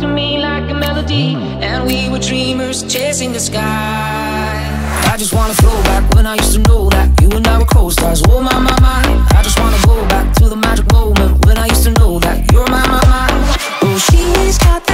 to me like a melody, and we were dreamers chasing the sky. I just wanna throw back when I used to know that you and I were co-stars. Oh my, my, my. I just wanna go back to the magic moment when I used to know that you're my, my, my. Oh, she's got